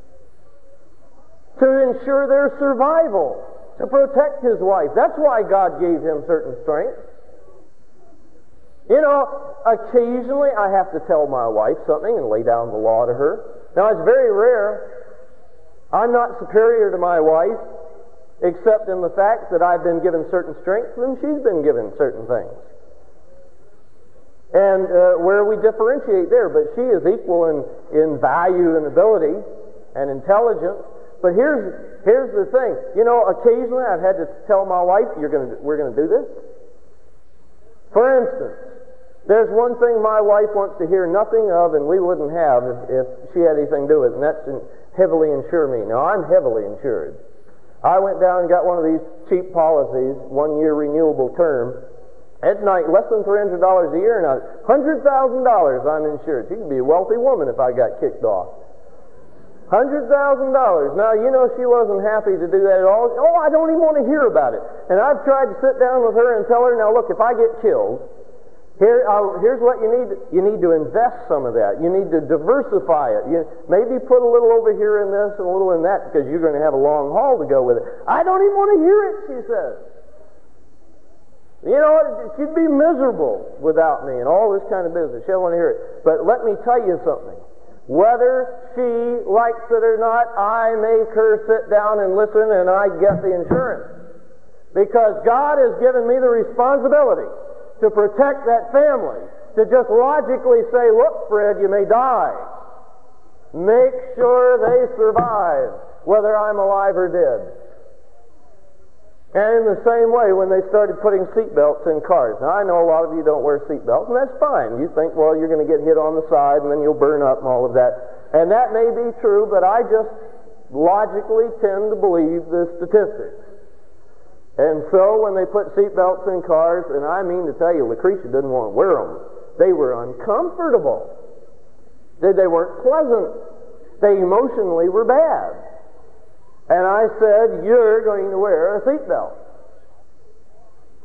Speaker 2: to ensure their survival, to protect his wife. That's why God gave him certain strength. You know, occasionally I have to tell my wife something and lay down the law to her. Now, it's very rare. I'm not superior to my wife, except in the fact that I've been given certain strengths and she's been given certain things. And uh, where we differentiate there, but she is equal in, in value and ability and intelligence. But here's here's the thing. You know, occasionally I've had to tell my wife, "You're going to we're going to do this." For instance, there's one thing my wife wants to hear nothing of, and we wouldn't have if, if she had anything to do with it, and that's in heavily insure me. Now, I'm heavily insured. I went down and got one of these cheap policies, one-year renewable term. At night, less than three hundred dollars a year, and one hundred thousand dollars I'm insured. She could be a wealthy woman if I got kicked off. one hundred thousand dollars. Now, you know, she wasn't happy to do that at all. Oh, I don't even want to hear about it. And I've tried to sit down with her and tell her, now look, if I get killed, here, uh, here's what you need. You need to invest some of that. You need to diversify it. You maybe put a little over here in this and a little in that, because you're going to have a long haul to go with it. I don't even want to hear it, she says. You know, she'd be miserable without me and all this kind of business. She doesn't want to hear it. But let me tell you something. Whether she likes it or not, I make her sit down and listen, and I get the insurance. Because God has given me the responsibility to protect that family. To just logically say, look, Fred, you may die. Make sure they survive, whether I'm alive or dead. And in the same way, when they started putting seatbelts in cars. Now, I know a lot of you don't wear seatbelts, and that's fine. You think, well, you're going to get hit on the side, and then you'll burn up and all of that. And that may be true, but I just logically tend to believe the statistics. And so, when they put seatbelts in cars, and I mean to tell you, Lucretia didn't want to wear them. They were uncomfortable. They, they weren't pleasant. They emotionally were bad. And I said, you're going to wear a seatbelt.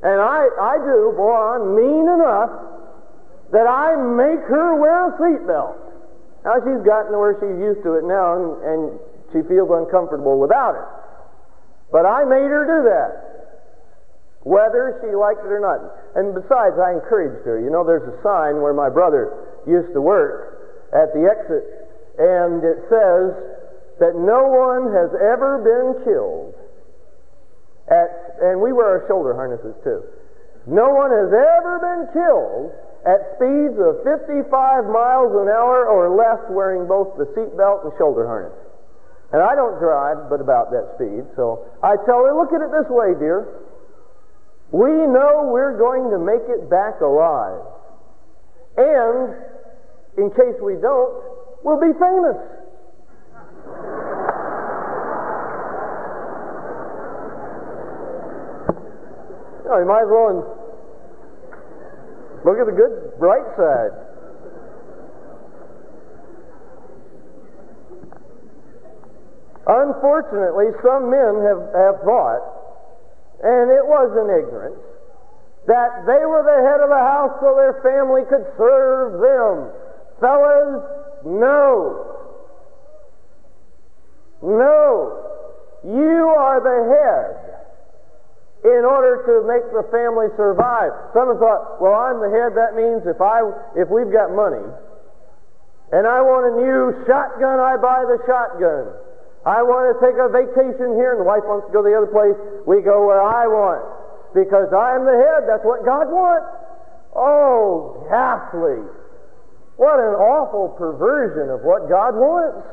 Speaker 2: And I, I do, boy, I'm mean enough that I make her wear a seatbelt. Now, she's gotten to where she's used to it now, and, and she feels uncomfortable without it. But I made her do that, whether she liked it or not. And besides, I encouraged her. You know, there's a sign where my brother used to work at the exit, and it says that no one has ever been killed at, and we wear our shoulder harnesses too. No one has ever been killed at speeds of fifty-five miles an hour or less wearing both the seatbelt and shoulder harness. And I don't drive but about that speed, so I tell her, look at it this way, dear. We know we're going to make it back alive. And in case we don't, we'll be famous. You know, you might as well look at the good, bright side. Unfortunately, some men have, have thought, and it was in ignorance, that they were the head of the house so their family could serve them. Fellas, no. No. You are the head in order to make the family survive. Some have thought, well, I'm the head. That means if I, if we've got money, and I want a new shotgun, I buy the shotgun. I want to take a vacation here, and the wife wants to go the other place. We go where I want, because I'm the head. That's what God wants. Oh, ghastly! What an awful perversion of what God wants.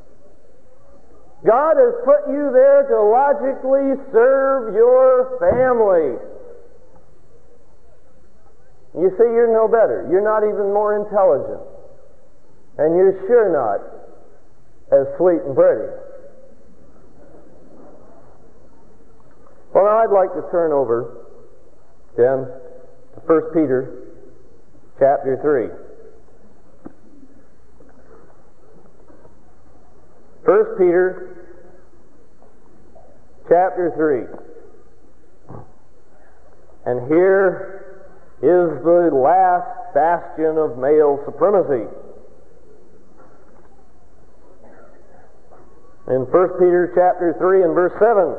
Speaker 2: God has put you there to logically serve your family. You see, you're no better. You're not even more intelligent. And you're sure not as sweet and pretty. Well, now I'd like to turn over then to First Peter chapter three. First Peter chapter three. And here is the last bastion of male supremacy. In First Peter chapter three and verse seven.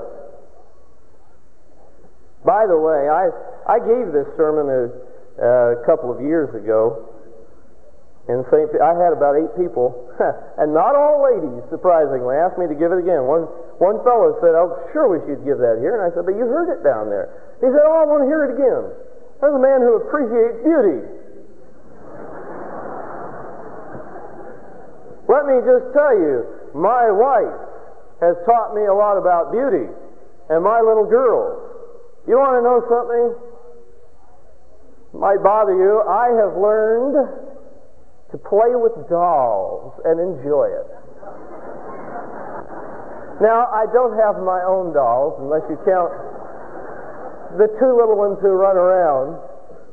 Speaker 2: By the way, I, I gave this sermon a, a couple of years ago. In Saint P- I had about eight people, and not all ladies, surprisingly, asked me to give it again. One one fellow said, "Oh, sure we should give that here," and I said, "But you heard it down there." He said, "Oh, I want to hear it again." There's a man who appreciates beauty. Let me just tell you, my wife has taught me a lot about beauty, and my little girls. You want to know something? Might bother you. I have learned to play with dolls and enjoy it. Now, I don't have my own dolls, unless you count the two little ones who run around.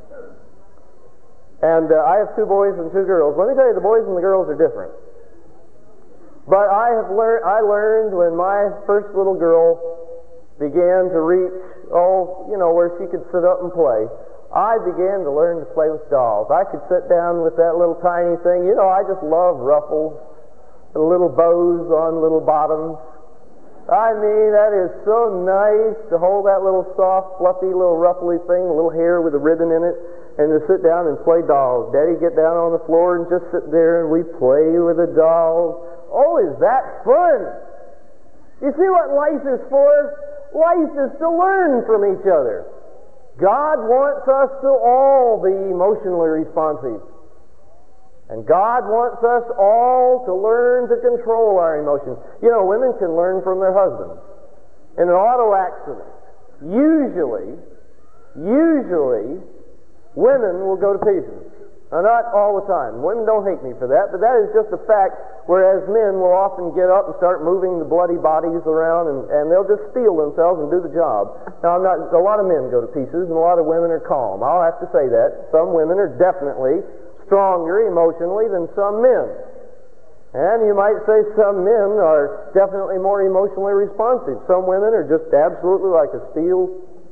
Speaker 2: And uh, I have two boys and two girls. Let me tell you, the boys and the girls are different. But I have learned. I learned when my first little girl began to reach, oh, you know, where she could sit up and play, I began to learn to play with dolls. I could sit down with that little tiny thing. You know, I just love ruffles and little bows on little bottoms. I mean, that is so nice to hold that little soft, fluffy, little ruffly thing, a little hair with a ribbon in it, and to sit down and play dolls. Daddy get down on the floor and just sit there and we play with the dolls. Oh, is that fun? You see what life is for? Life is to learn from each other. God wants us to all be emotionally responsive. And God wants us all to learn to control our emotions. You know, women can learn from their husbands. In an auto accident, usually, usually, women will go to pieces. Now, not all the time. Women don't hate me for that, but that is just a fact, whereas men will often get up and start moving the bloody bodies around, and, and they'll just steel themselves and do the job. Now, I'm not, a lot of men go to pieces, and a lot of women are calm. I'll have to say that. Some women are definitely stronger emotionally than some men. And you might say some men are definitely more emotionally responsive. Some women are just absolutely like a steel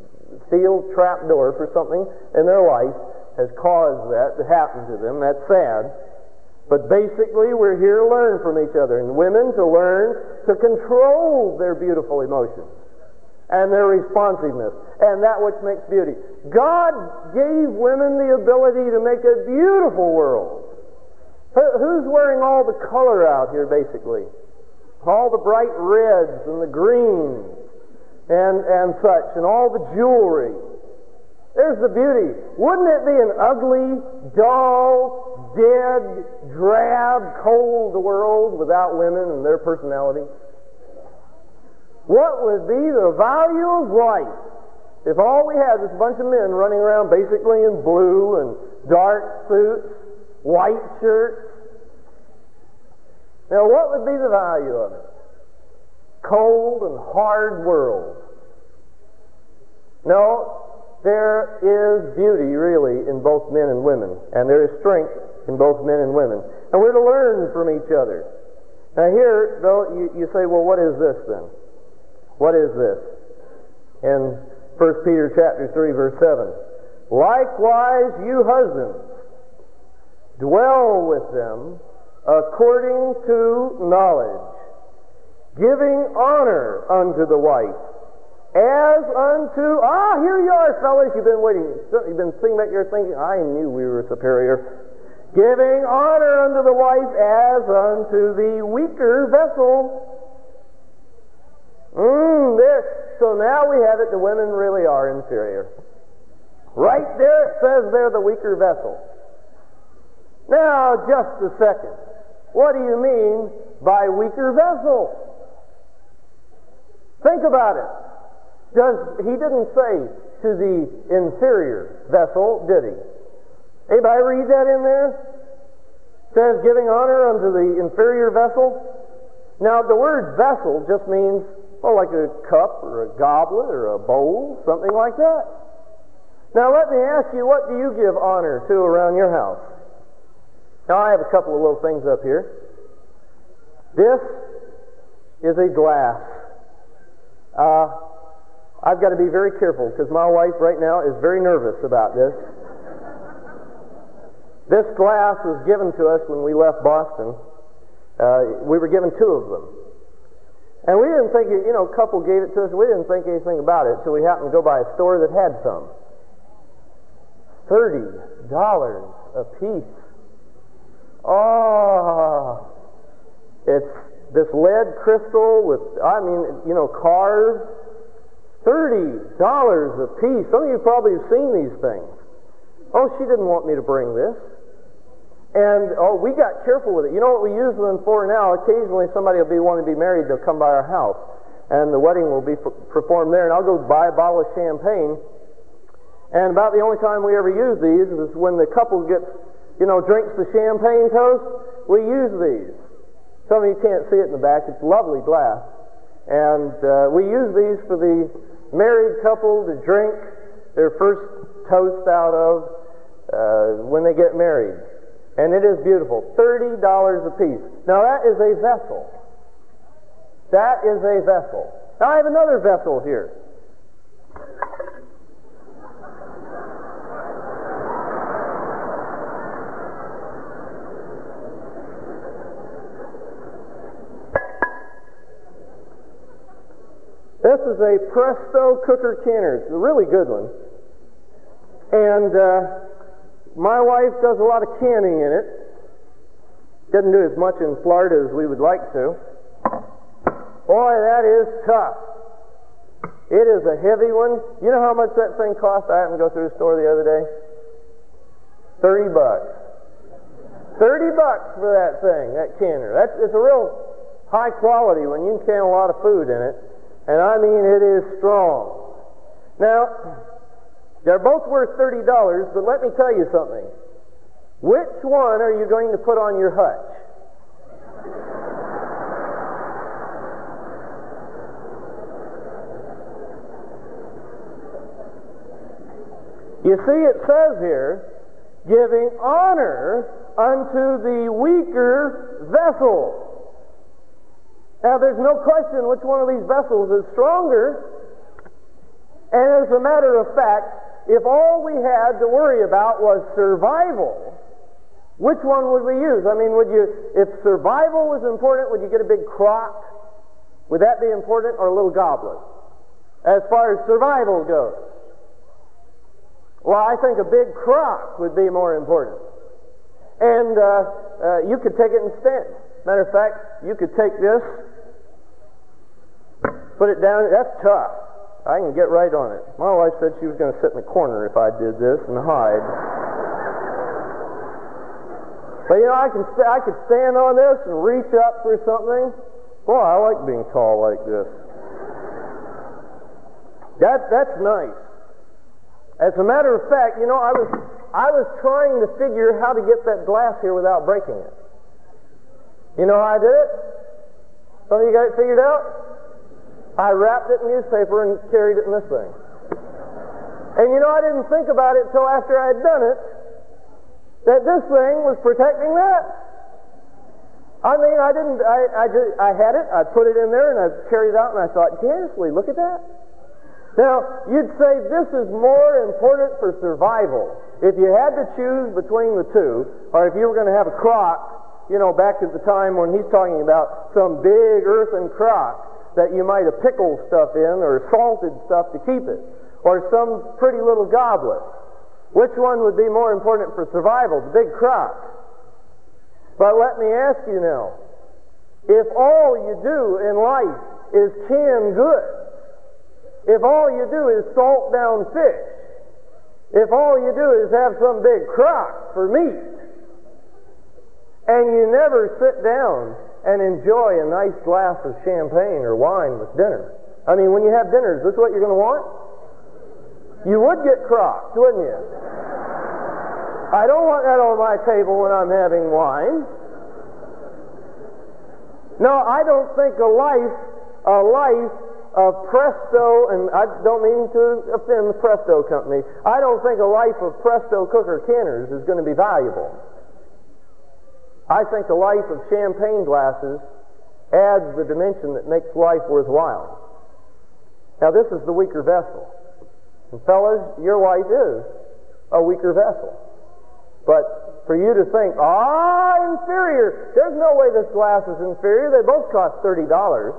Speaker 2: steel trap door for something in their life has caused that to happen to them. That's sad. But basically, we're here to learn from each other, and women to learn to control their beautiful emotions and their responsiveness and that which makes beauty. God gave women the ability to make a beautiful world. Who's wearing all the color out here, basically? All the bright reds and the greens and, and such, and all the jewelry. There's the beauty. Wouldn't it be an ugly, dull, dead, drab, cold world without women and their personalities? What would be the value of life if all we had was a bunch of men running around basically in blue and dark suits, white shirts? Now, what would be the value of it? Cold and hard world. No, there is beauty, really, in both men and women. And there is strength in both men and women. And we're to learn from each other. Now here, though, you, you say, well, what is this then? What is this? In First Peter chapter three, verse seven. Likewise, you husbands, dwell with them according to knowledge, giving honor unto the wife, as unto, ah, here you are, fellas, you've been waiting, you've been sitting back here thinking, I knew we were superior. Giving honor unto the wife as unto the weaker vessel. Mm, there. So now we have it, the women really are inferior. Right there it says they're the weaker vessel. Now, just a second. What do you mean by weaker vessel? Think about it. Does he didn't say to the inferior vessel, did he? Anybody read that in there? It says giving honor unto the inferior vessel. Now the word vessel just means, well, like a cup or a goblet or a bowl, something like that. Now let me ask you, what do you give honor to around your house? Now I have a couple of little things up here. This is a glass. Uh, I've got to be very careful because my wife right now is very nervous about this. This glass was given to us when we left Boston. Uh, we were given two of them. And we didn't think, you know, a couple gave it to us, we didn't think anything about it, so we happened to go by a store that had some. Thirty dollars a piece. Oh, it's this lead crystal with, I mean, you know, carved. Thirty dollars a piece. Some of you probably have seen these things. Oh, she didn't want me to bring this. And, oh, we got careful with it. You know what we use them for now? Occasionally somebody will be wanting to be married, they'll come by our house. And the wedding will be performed there, and I'll go buy a bottle of champagne. And about the only time we ever use these is when the couple gets, you know, drinks the champagne toast, we use these. Some of you can't see it in the back. It's lovely glass. And uh, we use these for the married couple to drink their first toast out of uh, when they get married. And it is beautiful. thirty dollars a piece. Now that is a vessel. That is a vessel. Now I have another vessel here. This is a Presto cooker canner. It's a really good one. And uh, my wife does a lot of canning in it. Doesn't do as much in Florida as we would like to. Boy, that is tough. It is a heavy one. You know how much that thing cost? I happened to go through the store the other day. Thirty bucks. Thirty bucks for that thing, that canner. That's, it's a real high quality one. You can can a lot of food in it. And I mean, it is strong. Now, they're both worth thirty dollars, but let me tell you something. Which one are you going to put on your hutch? You see, it says here, giving honor unto the weaker vessel. Now, there's no question which one of these vessels is stronger. And as a matter of fact, if all we had to worry about was survival, which one would we use? I mean, would you, if survival was important, would you get a big crock? Would that be important, or a little goblet? As far as survival goes. Well, I think a big crock would be more important. And uh, uh, you could take it and stand. Matter of fact, you could take this, put it down. That's tough. I can get right on it. My wife said she was going to sit in the corner if I did this and hide. But you know, I can st- I could stand on this and reach up for something. Boy, I like being tall like this. That that's nice. As a matter of fact, you know, I was I was trying to figure how to get that glass here without breaking it. You know how I did it? Some of you got it figured out? I wrapped it in newspaper and carried it in this thing. And you know, I didn't think about it until after I had done it, that this thing was protecting that. I mean, I didn't, I, I, just, I had it, I put it in there, and I carried it out, and I thought, Gansley, look at that. Now, you'd say this is more important for survival. If you had to choose between the two, or if you were going to have a crock, you know, back at the time when he's talking about some big earthen crock that you might have pickled stuff in, or salted stuff to keep it, or some pretty little goblet. Which one would be more important for survival? The big crock. But let me ask you now, if all you do in life is canned goods, if all you do is salt down fish, if all you do is have some big crock for meat, and you never sit down and enjoy a nice glass of champagne or wine with dinner. I mean, when you have dinner, is this what you're going to want? You would get crocked, wouldn't you? I don't want that on my table when I'm having wine. No, I don't think a life, a life of Presto, and I don't mean to offend the Presto company, I don't think a life of Presto cooker canners is going to be valuable. I think the life of champagne glasses adds the dimension that makes life worthwhile. Now, this is the weaker vessel. And fellas, your wife is a weaker vessel. But for you to think, ah, inferior, there's no way this glass is inferior. They both cost thirty dollars.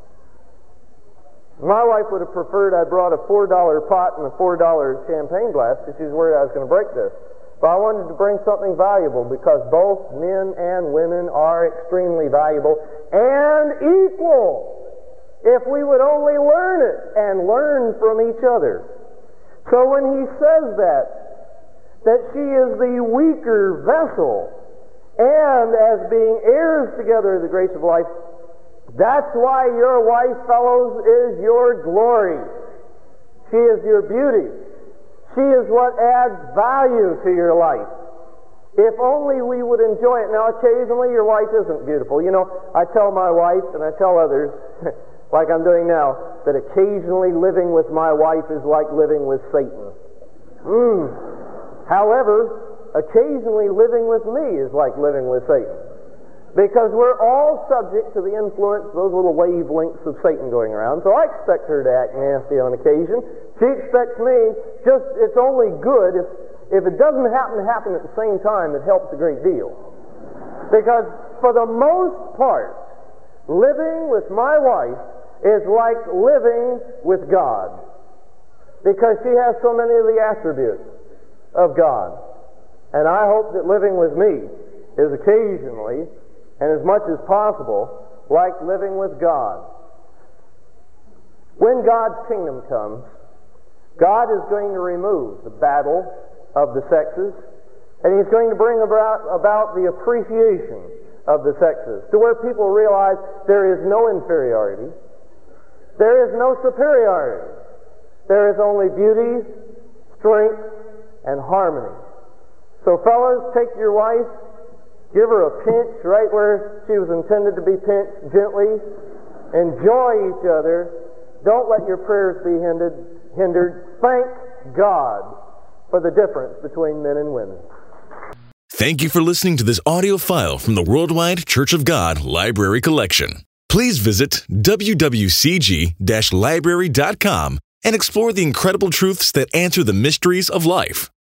Speaker 2: My wife would have preferred I brought a four dollar pot and a four dollar champagne glass because she was worried I was going to break this. But I wanted to bring something valuable because both men and women are extremely valuable and equal if we would only learn it and learn from each other. So when he says that, that she is the weaker vessel and as being heirs together of the grace of life, that's why your wife, fellows, is your glory. She is your beauty. She is what adds value to your life. If only we would enjoy it. Now, occasionally your wife isn't beautiful. You know, I tell my wife and I tell others, like I'm doing now, that occasionally living with my wife is like living with Satan. Mm. However, occasionally living with me is like living with Satan. Because we're all subject to the influence of those little wavelengths of Satan going around. So I expect her to act nasty on occasion. She expects me, just, it's only good if, if it doesn't happen to happen at the same time, it helps a great deal. Because for the most part, living with my wife is like living with God. Because she has so many of the attributes of God. And I hope that living with me is occasionally, and as much as possible, like living with God. When God's kingdom comes, God is going to remove the battle of the sexes, and He's going to bring about, about the appreciation of the sexes, to where people realize there is no inferiority, there is no superiority, there is only beauty, strength, and harmony. So fellas, take your wife, give her a pinch right where she was intended to be pinched, gently. Enjoy each other. Don't let your prayers be hindered. hindered. Thank God for the difference between men and women.
Speaker 1: Thank you for listening to this audio file from the Worldwide Church of God Library Collection. Please visit w w c g dash library dot com and explore the incredible truths that answer the mysteries of life.